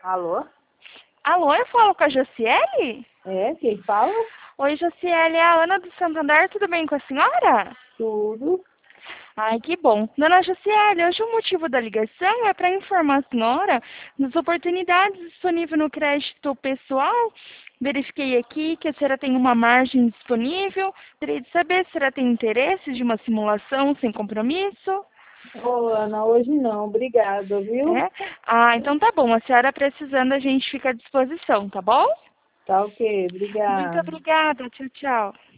Alô? Alô, eu falo com a Josiele? É, quem fala? Oi, Josiele, é a Ana do Santander, tudo bem com a senhora? Tudo. Ai, que bom. Dona Josiele, hoje o motivo da ligação é para informar a senhora das oportunidades disponíveis no crédito pessoal. Verifiquei aqui que a senhora tem uma margem disponível. Gostaria de saber se a senhora tem interesse de uma simulação sem compromisso. Ô, Ana, hoje não, obrigada, viu? É? Ah, então tá bom. A senhora precisando, a gente fica à disposição, tá bom? Tá ok, Muito obrigada. obrigada. Tchau, tchau.